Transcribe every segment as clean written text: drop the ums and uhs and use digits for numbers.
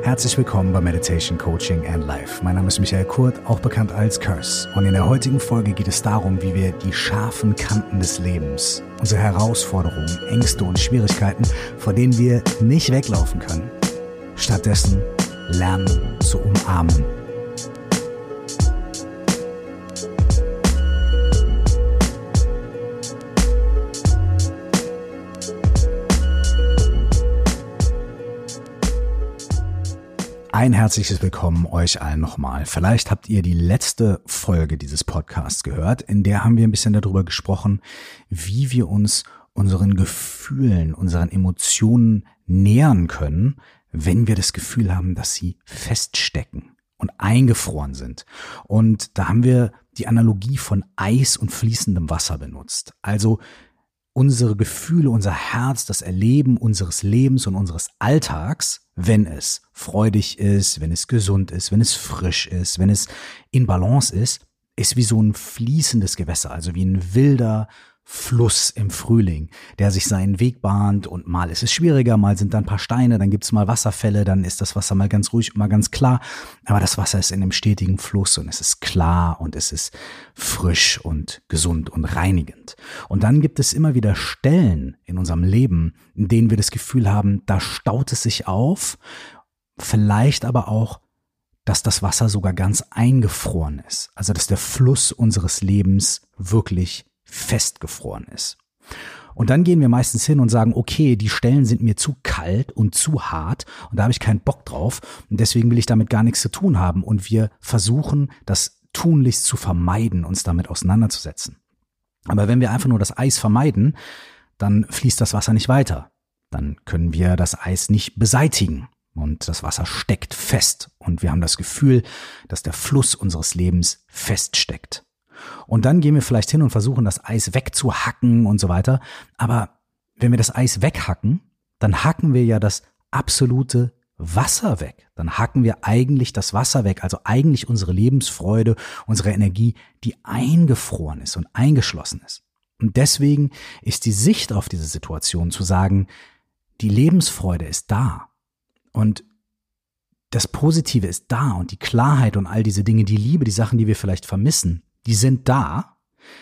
Herzlich willkommen bei Meditation, Coaching and Life. Mein Name ist Michael Kurt, auch bekannt als Curse. Und in der heutigen Folge geht es darum, wie wir die scharfen Kanten des Lebens, unsere Herausforderungen, Ängste und Schwierigkeiten, vor denen wir nicht weglaufen können, stattdessen lernen zu umarmen. Ein herzliches Willkommen euch allen nochmal. Vielleicht habt ihr die letzte Folge dieses Podcasts gehört, in der haben wir ein bisschen darüber gesprochen, wie wir uns unseren Gefühlen, unseren Emotionen nähern können, wenn wir das Gefühl haben, dass sie feststecken und eingefroren sind. Und da haben wir die Analogie von Eis und fließendem Wasser benutzt. Also unsere Gefühle, unser Herz, das Erleben unseres Lebens und unseres Alltags, wenn es freudig ist, wenn es gesund ist, wenn es frisch ist, wenn es in Balance ist wie so ein fließendes Gewässer, also wie ein wilder Fluss im Frühling, der sich seinen Weg bahnt und mal ist es schwieriger, mal sind da ein paar Steine, dann gibt's mal Wasserfälle, dann ist das Wasser mal ganz ruhig und mal ganz klar, aber das Wasser ist in einem stetigen Fluss und es ist klar und es ist frisch und gesund und reinigend. Und dann gibt es immer wieder Stellen in unserem Leben, in denen wir das Gefühl haben, da staut es sich auf, vielleicht aber auch, dass das Wasser sogar ganz eingefroren ist, also dass der Fluss unseres Lebens wirklich festgefroren ist. Und dann gehen wir meistens hin und sagen, okay, die Stellen sind mir zu kalt und zu hart und da habe ich keinen Bock drauf und deswegen will ich damit gar nichts zu tun haben und wir versuchen, das tunlichst zu vermeiden, uns damit auseinanderzusetzen. Aber wenn wir einfach nur das Eis vermeiden, dann fließt das Wasser nicht weiter. Dann können wir das Eis nicht beseitigen und das Wasser steckt fest und wir haben das Gefühl, dass der Fluss unseres Lebens feststeckt. Und dann gehen wir vielleicht hin und versuchen, das Eis wegzuhacken und so weiter. Aber wenn wir das Eis weghacken, dann hacken wir ja das absolute Wasser weg. Dann hacken wir eigentlich das Wasser weg, also eigentlich unsere Lebensfreude, unsere Energie, die eingefroren ist und eingeschlossen ist. Und deswegen ist die Sicht auf diese Situation zu sagen, die Lebensfreude ist da und das Positive ist da und die Klarheit und all diese Dinge, die Liebe, die Sachen, die wir vielleicht vermissen, die sind da,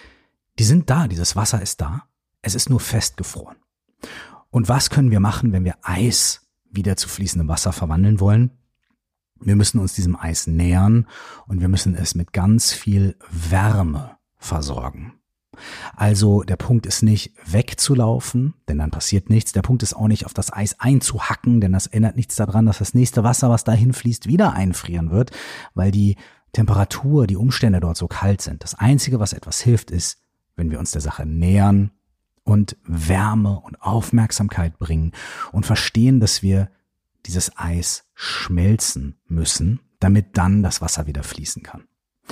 dieses Wasser ist da, es ist nur festgefroren. Und was können wir machen, wenn wir Eis wieder zu fließendem Wasser verwandeln wollen? Wir müssen uns diesem Eis nähern und wir müssen es mit ganz viel Wärme versorgen. Also der Punkt ist nicht wegzulaufen, denn dann passiert nichts. Der Punkt ist auch nicht auf das Eis einzuhacken, denn das ändert nichts daran, dass das nächste Wasser, was dahin fließt, wieder einfrieren wird, weil die Temperatur, die Umstände dort so kalt sind. Das Einzige, was etwas hilft, ist, wenn wir uns der Sache nähern und Wärme und Aufmerksamkeit bringen und verstehen, dass wir dieses Eis schmelzen müssen, damit dann das Wasser wieder fließen kann.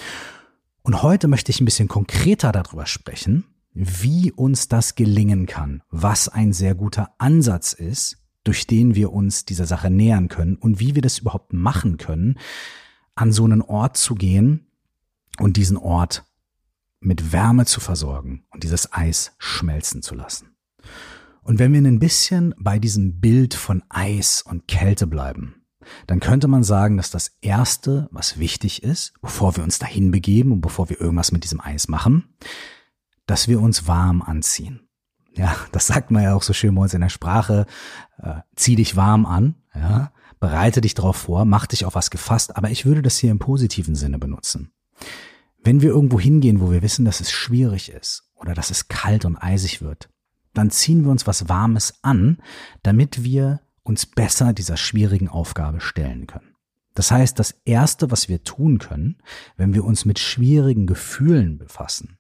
Und heute möchte ich ein bisschen konkreter darüber sprechen, wie uns das gelingen kann, was ein sehr guter Ansatz ist, durch den wir uns dieser Sache nähern können und wie wir das überhaupt machen können, an so einen Ort zu gehen und diesen Ort mit Wärme zu versorgen und dieses Eis schmelzen zu lassen. Und wenn wir ein bisschen bei diesem Bild von Eis und Kälte bleiben, dann könnte man sagen, dass das Erste, was wichtig ist, bevor wir uns dahin begeben und bevor wir irgendwas mit diesem Eis machen, dass wir uns warm anziehen. Ja, das sagt man ja auch so schön bei uns in der Sprache, zieh dich warm an, ja. Bereite dich darauf vor, mach dich auf was gefasst, aber ich würde das hier im positiven Sinne benutzen. Wenn wir irgendwo hingehen, wo wir wissen, dass es schwierig ist oder dass es kalt und eisig wird, dann ziehen wir uns was Warmes an, damit wir uns besser dieser schwierigen Aufgabe stellen können. Das heißt, das Erste, was wir tun können, wenn wir uns mit schwierigen Gefühlen befassen,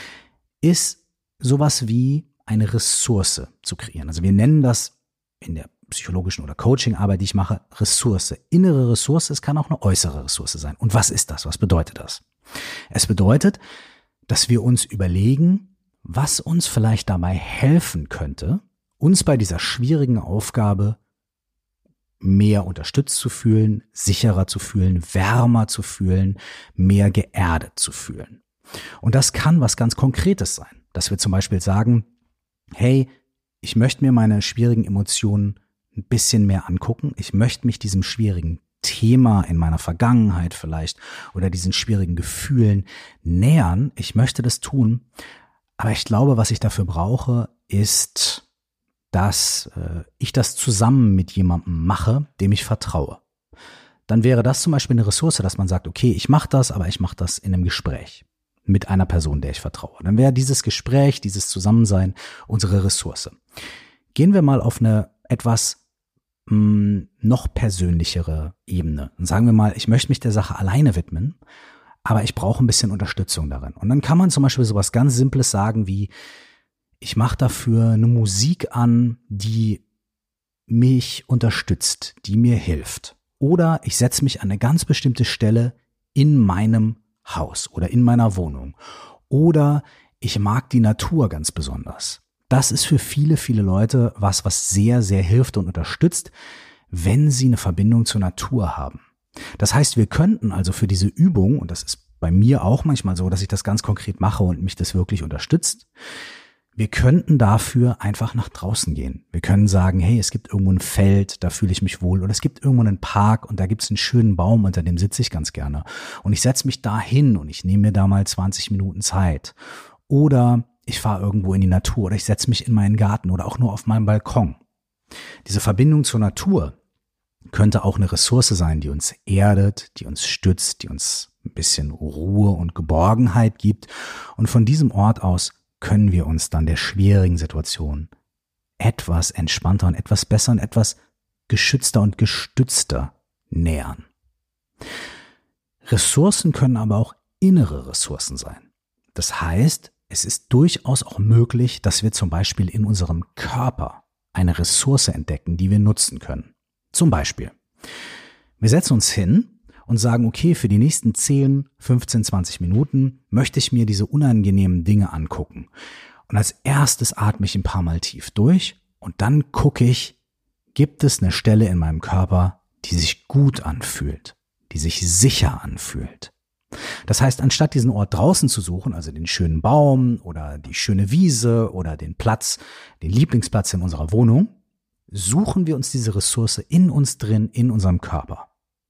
ist sowas wie eine Ressource zu kreieren. Also wir nennen das in der psychologischen oder Coaching-Arbeit, die ich mache, Ressource. Innere Ressource, es kann auch eine äußere Ressource sein. Und was ist das? Was bedeutet das? Es bedeutet, dass wir uns überlegen, was uns vielleicht dabei helfen könnte, uns bei dieser schwierigen Aufgabe mehr unterstützt zu fühlen, sicherer zu fühlen, wärmer zu fühlen, mehr geerdet zu fühlen. Und das kann was ganz Konkretes sein, dass wir zum Beispiel sagen, hey, ich möchte mir meine schwierigen Emotionen ein bisschen mehr angucken. Ich möchte mich diesem schwierigen Thema in meiner Vergangenheit vielleicht oder diesen schwierigen Gefühlen nähern. Ich möchte das tun, aber ich glaube, was ich dafür brauche, ist, dass ich das zusammen mit jemandem mache, dem ich vertraue. Dann wäre das zum Beispiel eine Ressource, dass man sagt, okay, ich mache das, aber ich mache das in einem Gespräch mit einer Person, der ich vertraue. Dann wäre dieses Gespräch, dieses Zusammensein unsere Ressource. Gehen wir mal auf eine etwas noch persönlichere Ebene. Und sagen wir mal, ich möchte mich der Sache alleine widmen, aber ich brauche ein bisschen Unterstützung darin. Und dann kann man zum Beispiel sowas ganz Simples sagen wie, ich mache dafür eine Musik an, die mich unterstützt, die mir hilft. Oder ich setze mich an eine ganz bestimmte Stelle in meinem Haus oder in meiner Wohnung. Oder ich mag die Natur ganz besonders. Das ist für viele, viele Leute was sehr, sehr hilft und unterstützt, wenn sie eine Verbindung zur Natur haben. Das heißt, wir könnten also für diese Übung, und das ist bei mir auch manchmal so, dass ich das ganz konkret mache und mich das wirklich unterstützt, wir könnten dafür einfach nach draußen gehen. Wir können sagen, hey, es gibt irgendwo ein Feld, da fühle ich mich wohl. Oder es gibt irgendwo einen Park und da gibt es einen schönen Baum, unter dem sitze ich ganz gerne. Und ich setze mich da hin und ich nehme mir da mal 20 Minuten Zeit. Oder ich fahre irgendwo in die Natur oder ich setze mich in meinen Garten oder auch nur auf meinem Balkon. Diese Verbindung zur Natur könnte auch eine Ressource sein, die uns erdet, die uns stützt, die uns ein bisschen Ruhe und Geborgenheit gibt. Und von diesem Ort aus können wir uns dann der schwierigen Situation etwas entspannter und etwas besser und etwas geschützter und gestützter nähern. Ressourcen können aber auch innere Ressourcen sein. Das heißt, es ist durchaus auch möglich, dass wir zum Beispiel in unserem Körper eine Ressource entdecken, die wir nutzen können. Zum Beispiel, wir setzen uns hin und sagen, okay, für die nächsten 10, 15, 20 Minuten möchte ich mir diese unangenehmen Dinge angucken. Und als erstes atme ich ein paar Mal tief durch und dann gucke ich, gibt es eine Stelle in meinem Körper, die sich gut anfühlt, die sich sicher anfühlt. Das heißt, anstatt diesen Ort draußen zu suchen, also den schönen Baum oder die schöne Wiese oder den Platz, den Lieblingsplatz in unserer Wohnung, suchen wir uns diese Ressource in uns drin, in unserem Körper.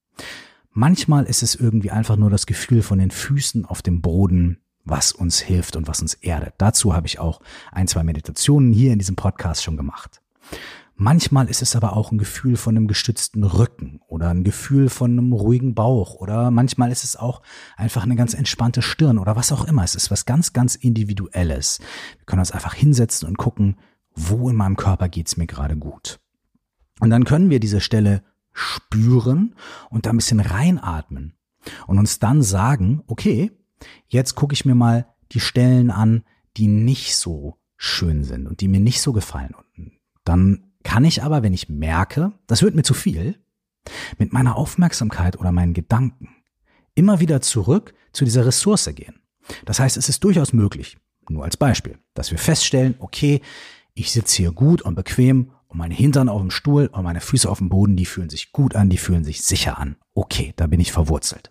Manchmal ist es irgendwie einfach nur das Gefühl von den Füßen auf dem Boden, was uns hilft und was uns erdet. Dazu habe ich auch 1, 2 Meditationen hier in diesem Podcast schon gemacht. Manchmal ist es aber auch ein Gefühl von einem gestützten Rücken oder ein Gefühl von einem ruhigen Bauch oder manchmal ist es auch einfach eine ganz entspannte Stirn oder was auch immer. Es ist was ganz, ganz Individuelles. Wir können uns einfach hinsetzen und gucken, wo in meinem Körper geht's mir gerade gut. Und dann können wir diese Stelle spüren und da ein bisschen reinatmen und uns dann sagen, okay, jetzt gucke ich mir mal die Stellen an, die nicht so schön sind und die mir nicht so gefallen. Und dann kann ich aber, wenn ich merke, das wird mir zu viel, mit meiner Aufmerksamkeit oder meinen Gedanken immer wieder zurück zu dieser Ressource gehen. Das heißt, es ist durchaus möglich, nur als Beispiel, dass wir feststellen, okay, ich sitze hier gut und bequem und meine Hintern auf dem Stuhl und meine Füße auf dem Boden, die fühlen sich gut an, die fühlen sich sicher an. Okay, da bin ich verwurzelt.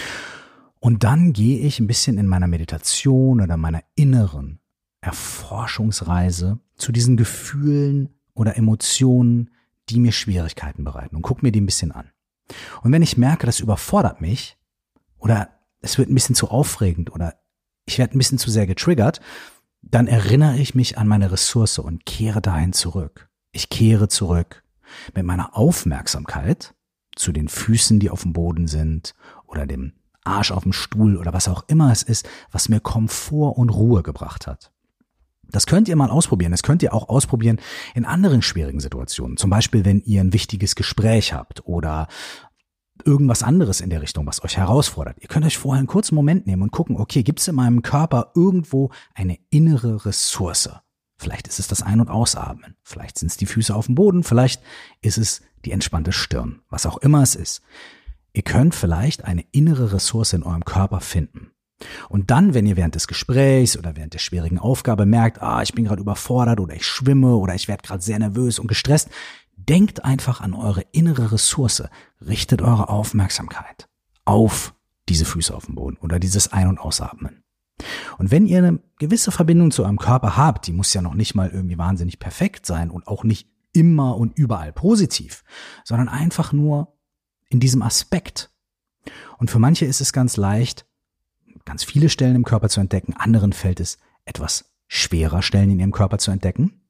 Und dann gehe ich ein bisschen in meiner Meditation oder meiner inneren Erforschungsreise zu diesen Gefühlen oder Emotionen, die mir Schwierigkeiten bereiten und gucke mir die ein bisschen an. Und wenn ich merke, das überfordert mich oder es wird ein bisschen zu aufregend oder ich werde ein bisschen zu sehr getriggert, dann erinnere ich mich an meine Ressource und kehre dahin zurück. Ich kehre zurück mit meiner Aufmerksamkeit zu den Füßen, die auf dem Boden sind oder dem Arsch auf dem Stuhl oder was auch immer es ist, was mir Komfort und Ruhe gebracht hat. Das könnt ihr mal ausprobieren. Das könnt ihr auch ausprobieren in anderen schwierigen Situationen. Zum Beispiel, wenn ihr ein wichtiges Gespräch habt oder irgendwas anderes in der Richtung, was euch herausfordert. Ihr könnt euch vorher einen kurzen Moment nehmen und gucken, okay, gibt es in meinem Körper irgendwo eine innere Ressource? Vielleicht ist es das Ein- und Ausatmen. Vielleicht sind es die Füße auf dem Boden. Vielleicht ist es die entspannte Stirn. Was auch immer es ist. Ihr könnt vielleicht eine innere Ressource in eurem Körper finden. Und dann, wenn ihr während des Gesprächs oder während der schwierigen Aufgabe merkt, ich bin gerade überfordert oder ich schwimme oder ich werde gerade sehr nervös und gestresst, denkt einfach an eure innere Ressource. Richtet eure Aufmerksamkeit auf diese Füße auf dem Boden oder dieses Ein- und Ausatmen. Und wenn ihr eine gewisse Verbindung zu eurem Körper habt, die muss ja noch nicht mal irgendwie wahnsinnig perfekt sein und auch nicht immer und überall positiv, sondern einfach nur in diesem Aspekt. Und für manche ist es ganz leicht, ganz viele Stellen im Körper zu entdecken, anderen fällt es etwas schwerer, Stellen in ihrem Körper zu entdecken.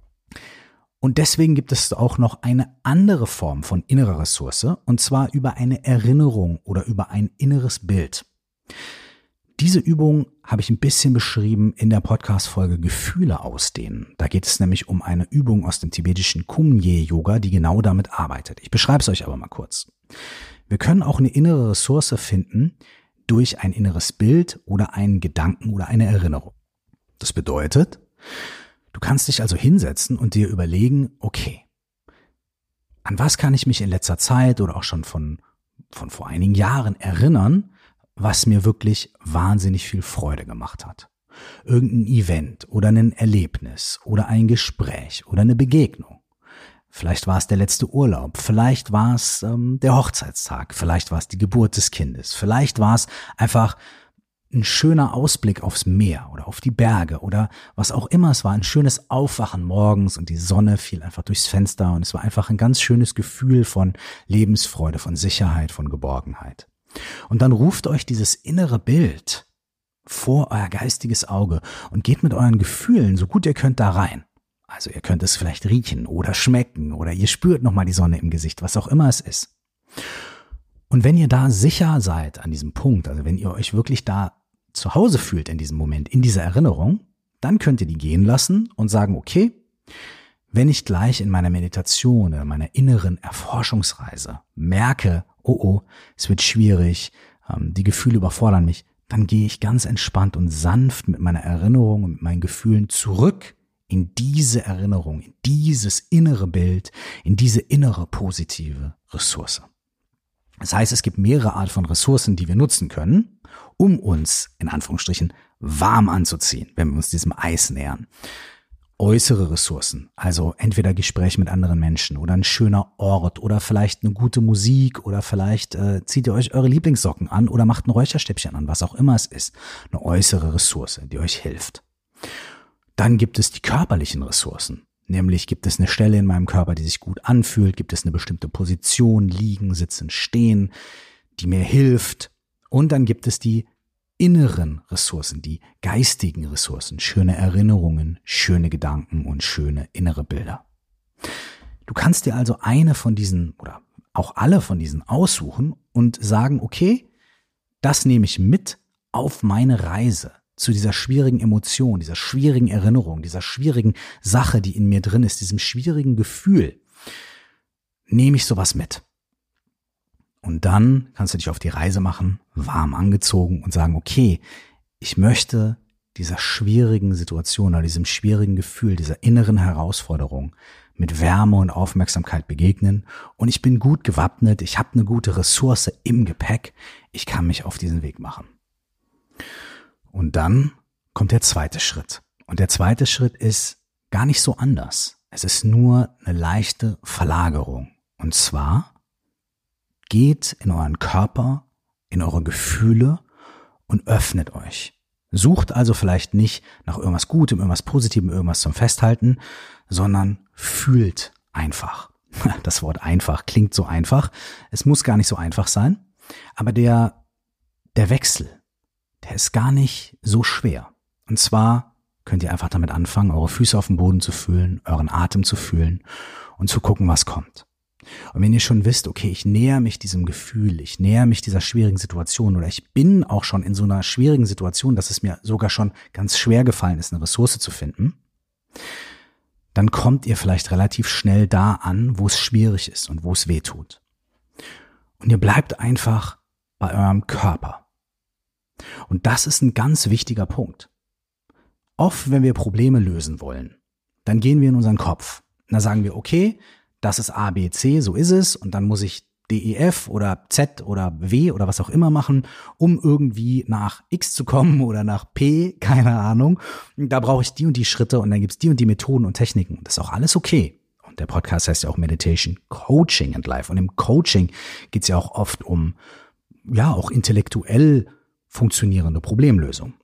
Und deswegen gibt es auch noch eine andere Form von innerer Ressource, und zwar über eine Erinnerung oder über ein inneres Bild. Diese Übung habe ich ein bisschen beschrieben in der Podcast-Folge Gefühle ausdehnen. Da geht es nämlich um eine Übung aus dem tibetischen Kumye-Yoga, die genau damit arbeitet. Ich beschreibe es euch aber mal kurz. Wir können auch eine innere Ressource finden durch ein inneres Bild oder einen Gedanken oder eine Erinnerung. Das bedeutet, du kannst dich also hinsetzen und dir überlegen, okay, an was kann ich mich in letzter Zeit oder auch schon von vor einigen Jahren erinnern, was mir wirklich wahnsinnig viel Freude gemacht hat. Irgendein Event oder ein Erlebnis oder ein Gespräch oder eine Begegnung. Vielleicht war es der letzte Urlaub, vielleicht war es der Hochzeitstag, vielleicht war es die Geburt des Kindes, vielleicht war es einfach ein schöner Ausblick aufs Meer oder auf die Berge oder was auch immer es war, ein schönes Aufwachen morgens und die Sonne fiel einfach durchs Fenster und es war einfach ein ganz schönes Gefühl von Lebensfreude, von Sicherheit, von Geborgenheit. Und dann ruft euch dieses innere Bild vor euer geistiges Auge und geht mit euren Gefühlen so gut ihr könnt da rein. Also ihr könnt es vielleicht riechen oder schmecken oder ihr spürt nochmal die Sonne im Gesicht, was auch immer es ist. Und wenn ihr da sicher seid an diesem Punkt, also wenn ihr euch wirklich da zu Hause fühlt in diesem Moment, in dieser Erinnerung, dann könnt ihr die gehen lassen und sagen, okay, wenn ich gleich in meiner Meditation oder meiner inneren Erforschungsreise merke, oh, es wird schwierig, die Gefühle überfordern mich, dann gehe ich ganz entspannt und sanft mit meiner Erinnerung und mit meinen Gefühlen zurück in diese Erinnerung, in dieses innere Bild, in diese innere positive Ressource. Das heißt, es gibt mehrere Arten von Ressourcen, die wir nutzen können, um uns, in Anführungsstrichen, warm anzuziehen, wenn wir uns diesem Eis nähern. Äußere Ressourcen, also entweder Gespräch mit anderen Menschen oder ein schöner Ort oder vielleicht eine gute Musik oder vielleicht zieht ihr euch eure Lieblingssocken an oder macht ein Räucherstäbchen an, was auch immer es ist. Eine äußere Ressource, die euch hilft. Dann gibt es die körperlichen Ressourcen. Nämlich gibt es eine Stelle in meinem Körper, die sich gut anfühlt, gibt es eine bestimmte Position, liegen, sitzen, stehen, die mir hilft. Und dann gibt es die inneren Ressourcen, die geistigen Ressourcen, schöne Erinnerungen, schöne Gedanken und schöne innere Bilder. Du kannst dir also eine von diesen oder auch alle von diesen aussuchen und sagen, okay, das nehme ich mit auf meine Reise zu dieser schwierigen Emotion, dieser schwierigen Erinnerung, dieser schwierigen Sache, die in mir drin ist, diesem schwierigen Gefühl, nehme ich sowas mit. Und dann kannst du dich auf die Reise machen, warm angezogen und sagen, okay, ich möchte dieser schwierigen Situation oder diesem schwierigen Gefühl, dieser inneren Herausforderung mit Wärme und Aufmerksamkeit begegnen und ich bin gut gewappnet, ich habe eine gute Ressource im Gepäck, ich kann mich auf diesen Weg machen. Und dann kommt der zweite Schritt. Und der zweite Schritt ist gar nicht so anders. Es ist nur eine leichte Verlagerung. Und zwar geht in euren Körper, in eure Gefühle und öffnet euch. Sucht also vielleicht nicht nach irgendwas Gutem, irgendwas Positivem, irgendwas zum Festhalten, sondern fühlt einfach. Das Wort einfach klingt so einfach. Es muss gar nicht so einfach sein. Aber der Wechsel, der ist gar nicht so schwer. Und zwar könnt ihr einfach damit anfangen, eure Füße auf dem Boden zu fühlen, euren Atem zu fühlen und zu gucken, was kommt. Und wenn ihr schon wisst, okay, ich näher mich diesem Gefühl, ich näher mich dieser schwierigen Situation oder ich bin auch schon in so einer schwierigen Situation, dass es mir sogar schon ganz schwer gefallen ist, eine Ressource zu finden, dann kommt ihr vielleicht relativ schnell da an, wo es schwierig ist und wo es weh tut. Und ihr bleibt einfach bei eurem Körper. Und das ist ein ganz wichtiger Punkt. Oft, wenn wir Probleme lösen wollen, dann gehen wir in unseren Kopf. Da sagen wir, okay, das ist A, B, C, so ist es und dann muss ich D, E, F oder Z oder W oder was auch immer machen, um irgendwie nach X zu kommen oder nach P, keine Ahnung. Da brauche ich die und die Schritte und dann gibt's die und die Methoden und Techniken. Das ist auch alles okay. Und der Podcast heißt ja auch Meditation, Coaching and Life. Und im Coaching geht's ja auch oft um, ja, auch intellektuell funktionierende Problemlösung.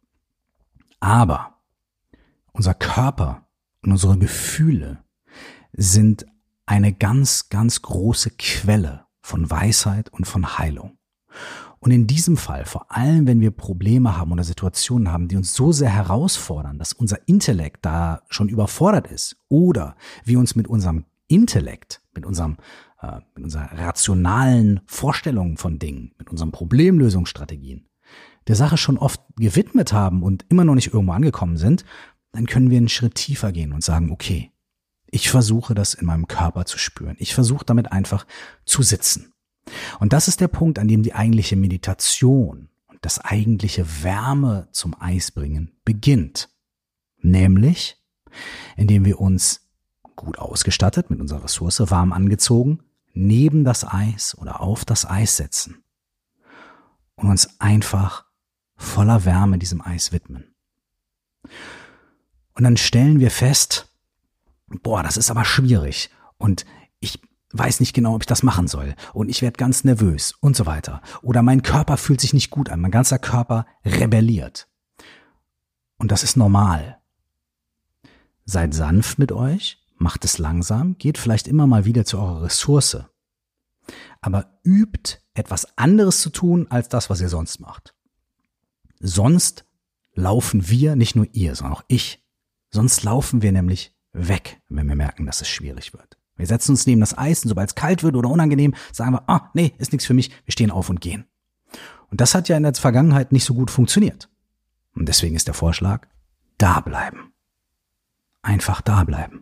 Aber unser Körper und unsere Gefühle sind eine ganz, ganz große Quelle von Weisheit und von Heilung. Und in diesem Fall, vor allem wenn wir Probleme haben oder Situationen haben, die uns so sehr herausfordern, dass unser Intellekt da schon überfordert ist oder wir uns mit unserem Intellekt, mit unserer rationalen Vorstellung von Dingen, mit unseren Problemlösungsstrategien der Sache schon oft gewidmet haben und immer noch nicht irgendwo angekommen sind, dann können wir einen Schritt tiefer gehen und sagen, okay, ich versuche das in meinem Körper zu spüren. Ich versuche damit einfach zu sitzen. Und das ist der Punkt, an dem die eigentliche Meditation und das eigentliche Wärme zum Eis bringen beginnt. Nämlich, indem wir uns gut ausgestattet, mit unserer Ressource warm angezogen, neben das Eis oder auf das Eis setzen und uns einfach voller Wärme diesem Eis widmen. Und dann stellen wir fest, das ist aber schwierig und ich weiß nicht genau, ob ich das machen soll und ich werde ganz nervös und so weiter. Oder mein Körper fühlt sich nicht gut an, mein ganzer Körper rebelliert. Und das ist normal. Seid sanft mit euch, macht es langsam, geht vielleicht immer mal wieder zu eurer Ressource. Aber übt etwas anderes zu tun, als das, was ihr sonst macht. Sonst laufen wir, nicht nur ihr, sondern auch ich, sonst laufen wir nämlich weg, wenn wir merken, dass es schwierig wird. Wir setzen uns neben das Eis und sobald es kalt wird oder unangenehm, sagen wir, nee, ist nichts für mich, wir stehen auf und gehen. Und das hat ja in der Vergangenheit nicht so gut funktioniert. Und deswegen ist der Vorschlag, da bleiben. Einfach da bleiben.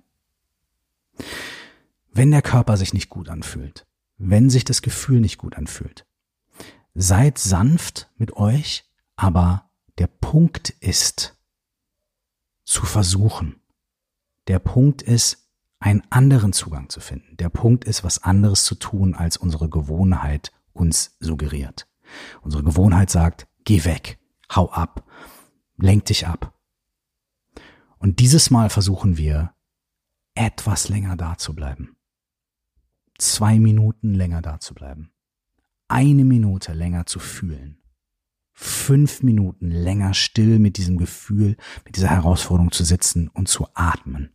Wenn der Körper sich nicht gut anfühlt, wenn sich das Gefühl nicht gut anfühlt, seid sanft mit euch, aber der Punkt ist, zu versuchen. Der Punkt ist, einen anderen Zugang zu finden. Der Punkt ist, was anderes zu tun, als unsere Gewohnheit uns suggeriert. Unsere Gewohnheit sagt, geh weg, hau ab, lenk dich ab. Und dieses Mal versuchen wir, etwas länger da zu bleiben. 2 Minuten länger da zu bleiben. 1 Minute länger zu fühlen. 5 Minuten länger still mit diesem Gefühl, mit dieser Herausforderung zu sitzen und zu atmen.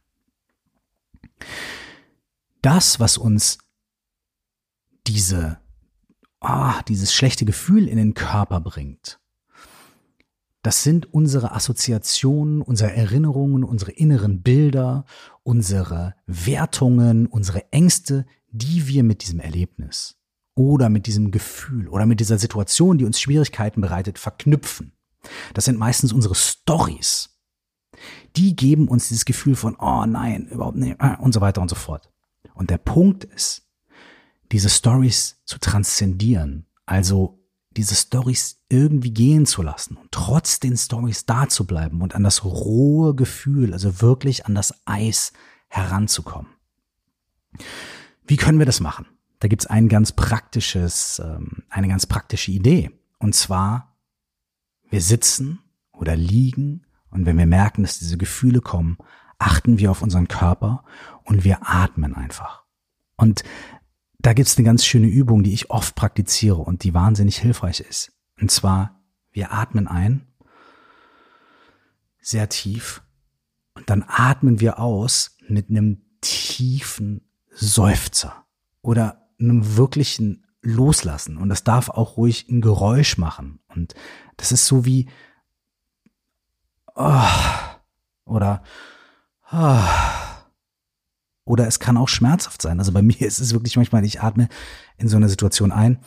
Das, was uns dieses schlechte Gefühl in den Körper bringt, das sind unsere Assoziationen, unsere Erinnerungen, unsere inneren Bilder, unsere Wertungen, unsere Ängste, die wir mit diesem Erlebnis oder mit diesem Gefühl oder mit dieser Situation, die uns Schwierigkeiten bereitet, verknüpfen. Das sind meistens unsere Storys. Die geben uns dieses Gefühl von, nein, überhaupt nicht, und so weiter und so fort. Und der Punkt ist, diese Storys zu transzendieren, also diese Storys irgendwie gehen zu lassen und trotz den Storys da zu bleiben und an das rohe Gefühl, also wirklich an das Eis heranzukommen. Wie können wir das machen? Da gibt's eine ganz praktische Idee. Und zwar, wir sitzen oder liegen und wenn wir merken, dass diese Gefühle kommen, achten wir auf unseren Körper und wir atmen einfach. Und da gibt's eine ganz schöne Übung, die ich oft praktiziere und die wahnsinnig hilfreich ist. Und zwar, wir atmen ein, sehr tief, und dann atmen wir aus mit einem tiefen Seufzer oder einem wirklichen Loslassen. Und das darf auch ruhig ein Geräusch machen. Und das ist so wie oder es kann auch schmerzhaft sein. Also bei mir ist es wirklich manchmal, ich atme in so einer Situation ein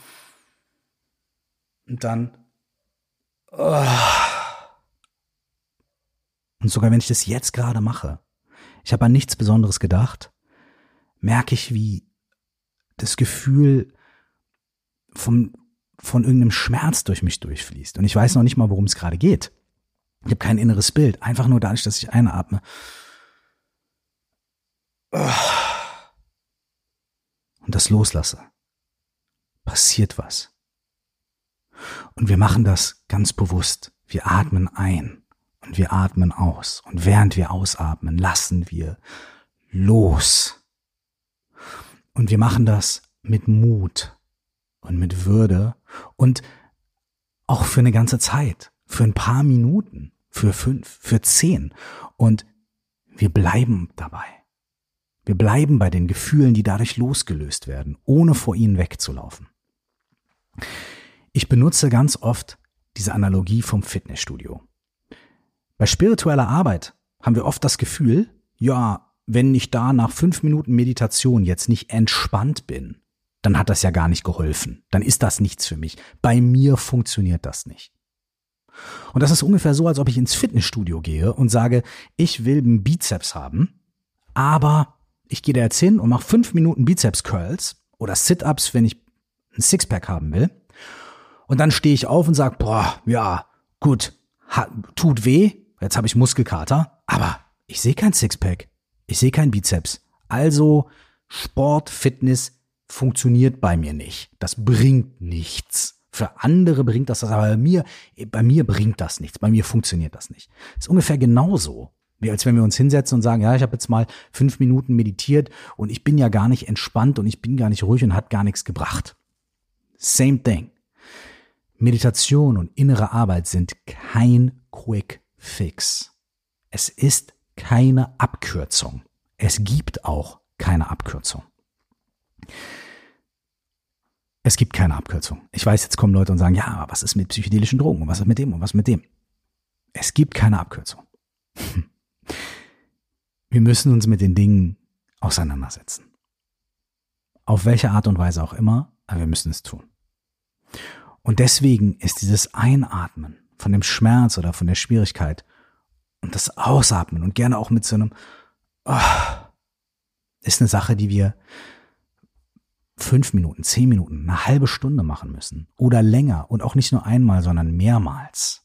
und dann und sogar wenn ich das jetzt gerade mache, ich habe an nichts Besonderes gedacht, merke ich, wie das Gefühl von irgendeinem Schmerz durch mich durchfließt. Und ich weiß noch nicht mal, worum es gerade geht. Ich habe kein inneres Bild. Einfach nur dadurch, dass ich einatme. Und das loslasse. Passiert was. Und wir machen das ganz bewusst. Wir atmen ein und wir atmen aus. Und während wir ausatmen, lassen wir los. Und wir machen das mit Mut und mit Würde und auch für eine ganze Zeit, für ein paar Minuten, für 5, für 10. Und wir bleiben dabei. Wir bleiben bei den Gefühlen, die dadurch losgelöst werden, ohne vor ihnen wegzulaufen. Ich benutze ganz oft diese Analogie vom Fitnessstudio. Bei spiritueller Arbeit haben wir oft das Gefühl, ja, wenn ich da nach 5 Minuten Meditation jetzt nicht entspannt bin, dann hat das ja gar nicht geholfen. Dann ist das nichts für mich. Bei mir funktioniert das nicht. Und das ist ungefähr so, als ob ich ins Fitnessstudio gehe und sage, ich will einen Bizeps haben, aber ich gehe da jetzt hin und mache 5 Minuten Bizeps-Curls oder Sit-Ups, wenn ich ein Sixpack haben will. Und dann stehe ich auf und sage, boah, ja, gut, tut weh, jetzt habe ich Muskelkater, aber ich sehe kein Sixpack, ich sehe kein Bizeps. Also Sport, Fitness funktioniert bei mir nicht. Das bringt nichts. Für andere bringt das, aber bei mir bringt das nichts. Bei mir funktioniert das nicht. Das ist ungefähr genauso, wie als wenn wir uns hinsetzen und sagen, ja, ich habe jetzt mal 5 Minuten meditiert und ich bin ja gar nicht entspannt und ich bin gar nicht ruhig und hat gar nichts gebracht. Same thing. Meditation und innere Arbeit sind kein Quick Fix. Es ist keine Abkürzung. Es gibt auch keine Abkürzung. Es gibt keine Abkürzung. Ich weiß, jetzt kommen Leute und sagen, ja, aber was ist mit psychedelischen Drogen und was ist mit dem und was mit dem? Es gibt keine Abkürzung. Wir müssen uns mit den Dingen auseinandersetzen. Auf welche Art und Weise auch immer, aber wir müssen es tun. Und deswegen ist dieses Einatmen von dem Schmerz oder von der Schwierigkeit und das Ausatmen und gerne auch mit so einem ist eine Sache, die wir 5 Minuten, 10 Minuten, eine halbe Stunde machen müssen oder länger und auch nicht nur einmal, sondern mehrmals.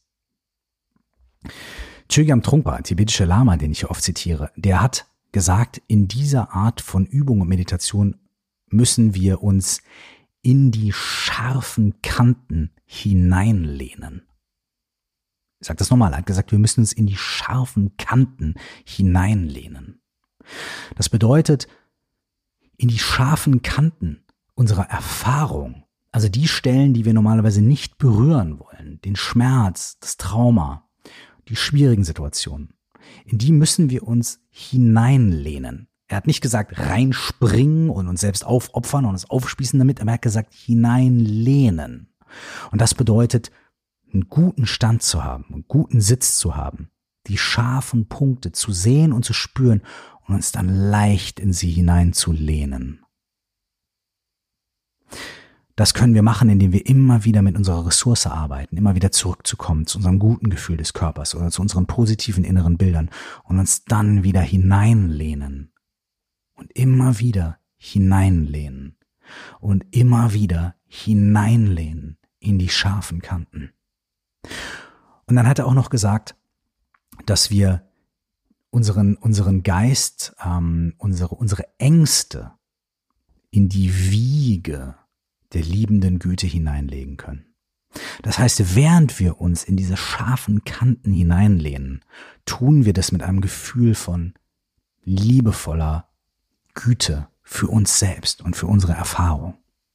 Chogyam Trungpa, ein tibetischer Lama, den ich hier oft zitiere, der hat gesagt, in dieser Art von Übung und Meditation müssen wir uns in die scharfen Kanten hineinlehnen. Ich sage das nochmal, er hat gesagt, wir müssen uns in die scharfen Kanten hineinlehnen. Das bedeutet, in die scharfen Kanten unserer Erfahrung, also die Stellen, die wir normalerweise nicht berühren wollen, den Schmerz, das Trauma, die schwierigen Situationen, in die müssen wir uns hineinlehnen. Er hat nicht gesagt, reinspringen und uns selbst aufopfern und uns aufspießen damit, aber er hat gesagt, hineinlehnen. Und das bedeutet, einen guten Stand zu haben, einen guten Sitz zu haben, die scharfen Punkte zu sehen und zu spüren und uns dann leicht in sie hineinzulehnen. Das können wir machen, indem wir immer wieder mit unserer Ressource arbeiten, immer wieder zurückzukommen zu unserem guten Gefühl des Körpers oder zu unseren positiven inneren Bildern und uns dann wieder hineinlehnen und immer wieder hineinlehnen und immer wieder hineinlehnen in die scharfen Kanten. Und dann hat er auch noch gesagt, dass wir unseren Geist, unsere Ängste in die Wiege der liebenden Güte hineinlegen können. Das heißt, während wir uns in diese scharfen Kanten hineinlehnen, tun wir das mit einem Gefühl von liebevoller Güte für uns selbst und für unsere Erfahrung.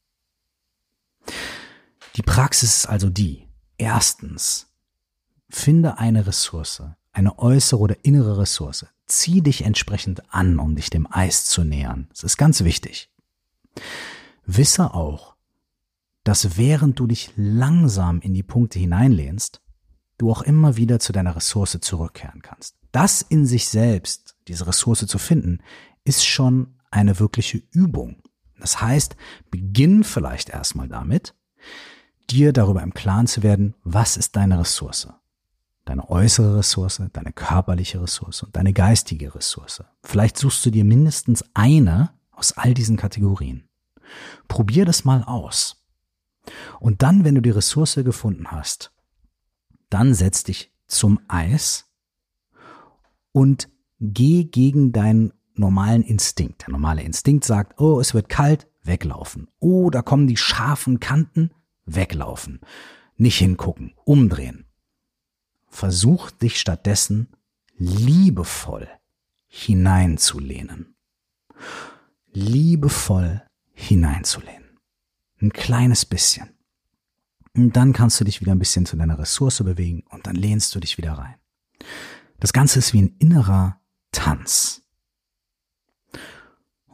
Die Praxis ist also die: Erstens, finde eine Ressource, eine äußere oder innere Ressource. Zieh dich entsprechend an, um dich dem Eis zu nähern. Das ist ganz wichtig. Wisse auch, dass während du dich langsam in die Punkte hineinlehnst, du auch immer wieder zu deiner Ressource zurückkehren kannst. Das in sich selbst, diese Ressource zu finden, ist schon eine wirkliche Übung. Das heißt, beginn vielleicht erstmal damit, dir darüber im Klaren zu werden, was ist deine Ressource? Deine äußere Ressource, deine körperliche Ressource und deine geistige Ressource. Vielleicht suchst du dir mindestens eine aus all diesen Kategorien. Probier das mal aus. Und dann, wenn du die Ressource gefunden hast, dann setz dich zum Eis und geh gegen deinen normalen Instinkt. Der normale Instinkt sagt, oh, es wird kalt, weglaufen. Oh, da kommen die scharfen Kanten, weglaufen. Nicht hingucken, umdrehen. Versuch dich stattdessen liebevoll hineinzulehnen. Liebevoll hineinzulehnen. Ein kleines bisschen. Und dann kannst du dich wieder ein bisschen zu deiner Ressource bewegen und dann lehnst du dich wieder rein. Das Ganze ist wie ein innerer Tanz.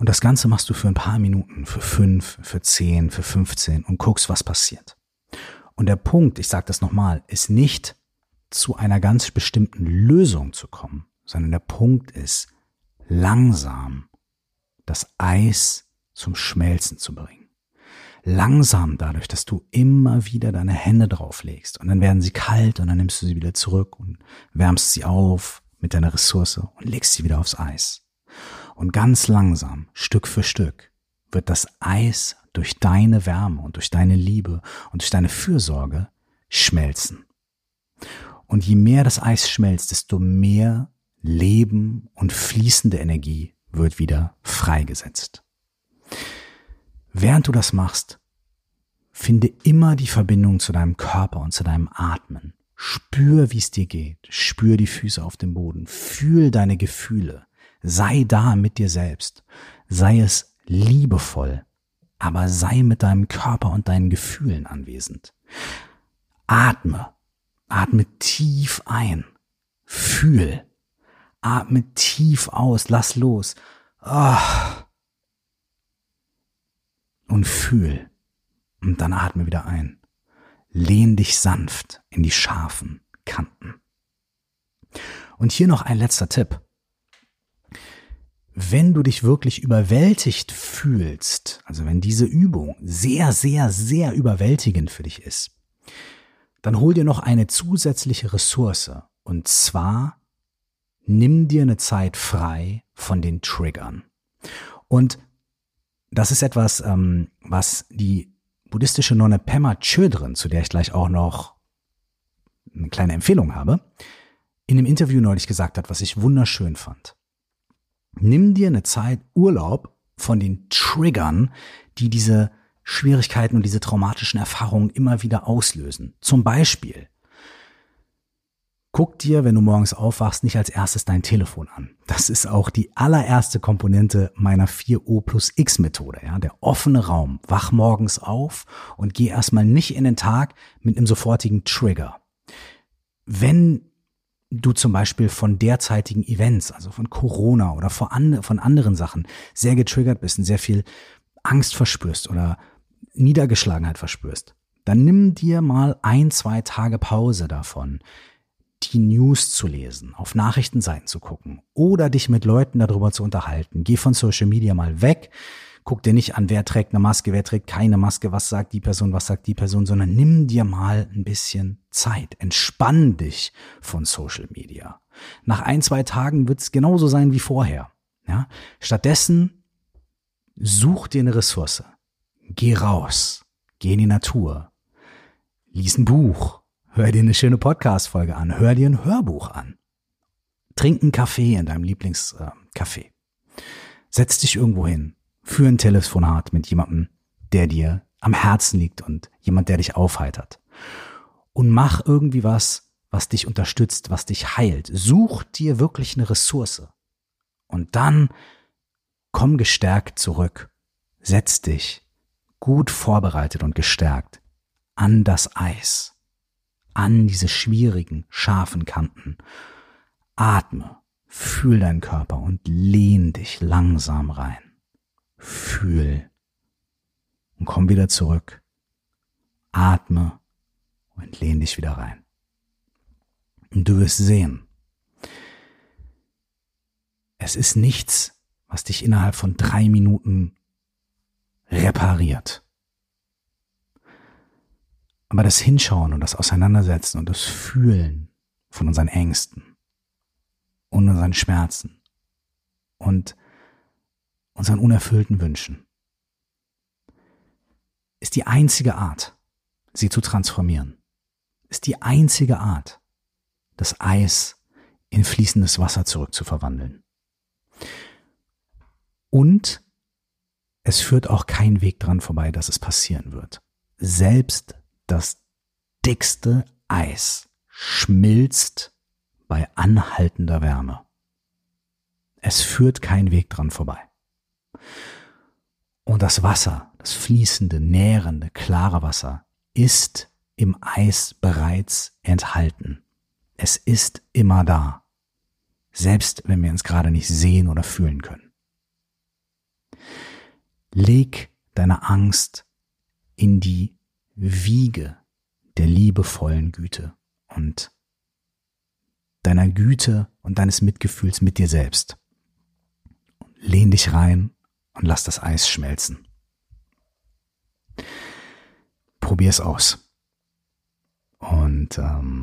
Und das Ganze machst du für ein paar Minuten, für 5, für 10, für 15 und guckst, was passiert. Und der Punkt, ich sage das nochmal, ist nicht zu einer ganz bestimmten Lösung zu kommen, sondern der Punkt ist, langsam das Eis zum Schmelzen zu bringen. Langsam dadurch, dass du immer wieder deine Hände drauflegst und dann werden sie kalt und dann nimmst du sie wieder zurück und wärmst sie auf mit deiner Ressource und legst sie wieder aufs Eis. Und ganz langsam, Stück für Stück, wird das Eis durch deine Wärme und durch deine Liebe und durch deine Fürsorge schmelzen. Und je mehr das Eis schmelzt, desto mehr Leben und fließende Energie wird wieder freigesetzt. Während du das machst, finde immer die Verbindung zu deinem Körper und zu deinem Atmen. Spür, wie es dir geht. Spür die Füße auf dem Boden. Fühl deine Gefühle. Sei da mit dir selbst. Sei es liebevoll, aber sei mit deinem Körper und deinen Gefühlen anwesend. Atme. Atme tief ein. Fühl. Atme tief aus. Lass los. Und fühl. Und dann atme wieder ein. Lehn dich sanft in die scharfen Kanten. Und hier noch ein letzter Tipp. Wenn du dich wirklich überwältigt fühlst, also wenn diese Übung sehr, sehr, sehr überwältigend für dich ist, dann hol dir noch eine zusätzliche Ressource. Und zwar nimm dir eine Zeit frei von den Triggern. Und das ist etwas, was die buddhistische Nonne Pema Chodron, zu der ich gleich auch noch eine kleine Empfehlung habe, in einem Interview neulich gesagt hat, was ich wunderschön fand. Nimm dir eine Zeit Urlaub von den Triggern, die diese Schwierigkeiten und diese traumatischen Erfahrungen immer wieder auslösen. Zum Beispiel, guck dir, wenn du morgens aufwachst, nicht als erstes dein Telefon an. Das ist auch die allererste Komponente meiner 4O+X-Methode. Ja? Der offene Raum. Wach morgens auf und geh erstmal nicht in den Tag mit einem sofortigen Trigger. Wenn du zum Beispiel von derzeitigen Events, also von Corona oder von anderen Sachen sehr getriggert bist und sehr viel Angst verspürst oder Niedergeschlagenheit verspürst, dann nimm dir mal 1-2 Tage Pause davon, die News zu lesen, auf Nachrichtenseiten zu gucken oder dich mit Leuten darüber zu unterhalten. Geh von Social Media mal weg, guck dir nicht an, wer trägt eine Maske, wer trägt keine Maske, was sagt die Person, sondern nimm dir mal ein bisschen Zeit. Entspann dich von Social Media. Nach 1-2 Tagen wird es genauso sein wie vorher. Ja? Stattdessen such dir eine Ressource. Geh raus, geh in die Natur, lies ein Buch, hör dir eine schöne Podcast-Folge an, hör dir ein Hörbuch an, trink einen Kaffee in deinem Lieblingscafé, setz dich irgendwo hin, führ ein Telefonat mit jemandem, der dir am Herzen liegt und jemand, der dich aufheitert und mach irgendwie was dich unterstützt, was dich heilt. Such dir wirklich eine Ressource und dann komm gestärkt zurück, setz dich gut vorbereitet und gestärkt an das Eis, an diese schwierigen, scharfen Kanten. Atme, fühl deinen Körper und lehn dich langsam rein. Fühl und komm wieder zurück. Atme und lehn dich wieder rein. Und du wirst sehen, es ist nichts, was dich innerhalb von 3 Minuten repariert. Aber das Hinschauen und das Auseinandersetzen und das Fühlen von unseren Ängsten und unseren Schmerzen und unseren unerfüllten Wünschen ist die einzige Art, sie zu transformieren. Ist die einzige Art, das Eis in fließendes Wasser zurückzuverwandeln. Und es führt auch kein Weg dran vorbei, dass es passieren wird. Selbst das dickste Eis schmilzt bei anhaltender Wärme. Es führt kein Weg dran vorbei. Und das Wasser, das fließende, nährende, klare Wasser, ist im Eis bereits enthalten. Es ist immer da, selbst wenn wir es gerade nicht sehen oder fühlen können. Leg deine Angst in die Wiege der liebevollen Güte und deiner Güte und deines Mitgefühls mit dir selbst. Lehn dich rein und lass das Eis schmelzen. Probier's aus. Und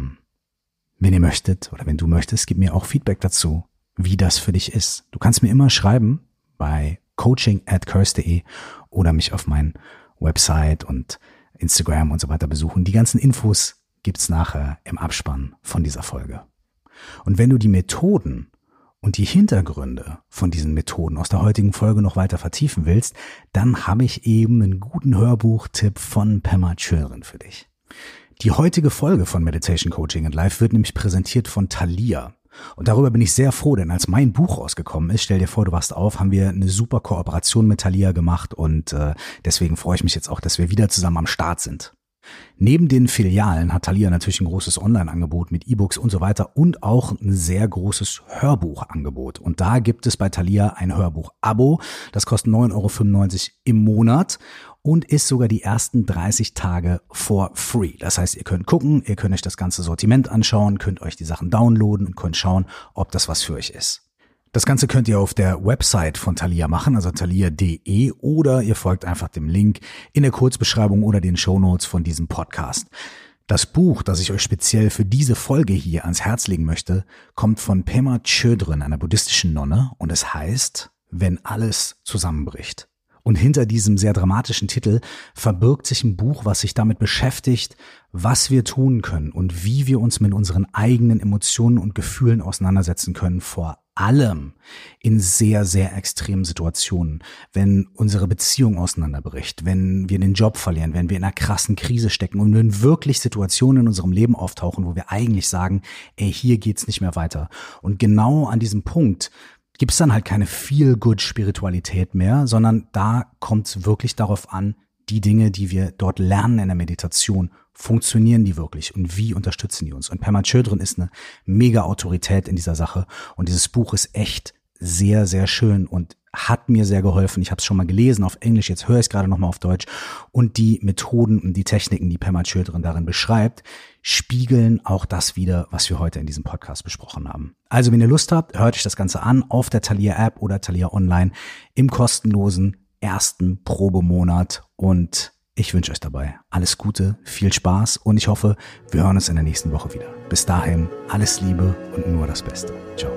wenn ihr möchtet oder wenn du möchtest, gib mir auch Feedback dazu, wie das für dich ist. Du kannst mir immer schreiben bei coaching@curse.de oder mich auf meinen Website und Instagram und so weiter besuchen. Die ganzen Infos gibt's nachher im Abspann von dieser Folge. Und wenn du die Methoden und die Hintergründe von diesen Methoden aus der heutigen Folge noch weiter vertiefen willst, dann habe ich eben einen guten Hörbuchtipp von Pema Chodron für dich. Die heutige Folge von Meditation Coaching and Life wird nämlich präsentiert von Thalia. Und darüber bin ich sehr froh, denn als mein Buch rausgekommen ist, stell dir vor, du wachst auf, haben wir eine super Kooperation mit Thalia gemacht und deswegen freue ich mich jetzt auch, dass wir wieder zusammen am Start sind. Neben den Filialen hat Thalia natürlich ein großes Online-Angebot mit E-Books und so weiter und auch ein sehr großes Hörbuchangebot. Und da gibt es bei Thalia ein Hörbuch-Abo, das kostet 9,95 € im Monat und ist sogar die ersten 30 Tage for free. Das heißt, ihr könnt gucken, ihr könnt euch das ganze Sortiment anschauen, könnt euch die Sachen downloaden und könnt schauen, ob das was für euch ist. Das Ganze könnt ihr auf der Website von Thalia machen, also thalia.de, oder ihr folgt einfach dem Link in der Kurzbeschreibung oder den Shownotes von diesem Podcast. Das Buch, das ich euch speziell für diese Folge hier ans Herz legen möchte, kommt von Pema Chodron, einer buddhistischen Nonne, und es heißt, wenn alles zusammenbricht. Und hinter diesem sehr dramatischen Titel verbirgt sich ein Buch, was sich damit beschäftigt, was wir tun können und wie wir uns mit unseren eigenen Emotionen und Gefühlen auseinandersetzen können, vor allem in sehr, sehr extremen Situationen, wenn unsere Beziehung auseinanderbricht, wenn wir den Job verlieren, wenn wir in einer krassen Krise stecken und wenn wirklich Situationen in unserem Leben auftauchen, wo wir eigentlich sagen, ey, hier geht's nicht mehr weiter. Und genau an diesem Punkt gibt es dann halt keine Feel-Good-Spiritualität mehr, sondern da kommt es wirklich darauf an, die Dinge, die wir dort lernen in der Meditation, funktionieren die wirklich und wie unterstützen die uns? Und Pema Chodron ist eine mega Autorität in dieser Sache und dieses Buch ist echt sehr, sehr schön und hat mir sehr geholfen. Ich habe es schon mal gelesen auf Englisch, jetzt höre ich es gerade nochmal auf Deutsch und die Methoden und die Techniken, die Pema Chodron darin beschreibt, spiegeln auch das wider, was wir heute in diesem Podcast besprochen haben. Also wenn ihr Lust habt, hört euch das Ganze an auf der Thalia App oder Thalia Online im kostenlosen ersten Probemonat und ich wünsche euch dabei alles Gute, viel Spaß und ich hoffe, wir hören uns in der nächsten Woche wieder. Bis dahin, alles Liebe und nur das Beste. Ciao.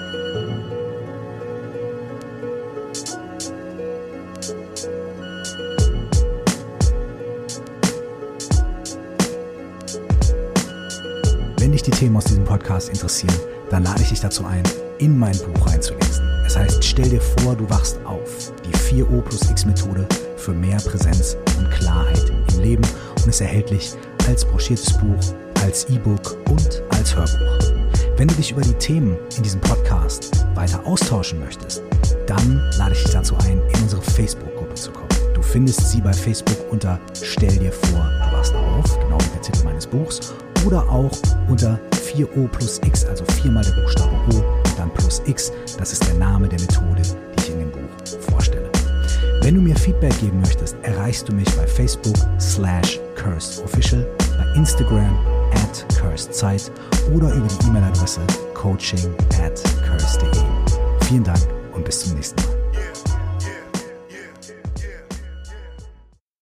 Wenn dich die Themen aus diesem Podcast interessieren, dann lade ich dich dazu ein, in mein Buch reinzulesen. Es heißt, stell dir vor, du wachst auf. Die 4O+X-Methode für mehr Präsenz und Klarheit im Leben und ist erhältlich als broschiertes Buch, als E-Book und als Hörbuch. Wenn du dich über die Themen in diesem Podcast weiter austauschen möchtest, dann lade ich dich dazu ein, in unsere Facebook-Gruppe zu kommen. Du findest sie bei Facebook unter Stell dir vor, du wachst auf, genau wie der Titel meines Buchs, oder auch unter 4O+X, also 4 mal der Buchstabe O und dann plus X. Das ist der Name der Methode, die ich in dem Buch vorstelle. Wenn du mir Feedback geben möchtest, erreichst du mich bei Facebook/CursedOfficial, bei Instagram @CursedZeit oder über die E-Mail-Adresse coaching@curse.de. Vielen Dank und bis zum nächsten Mal.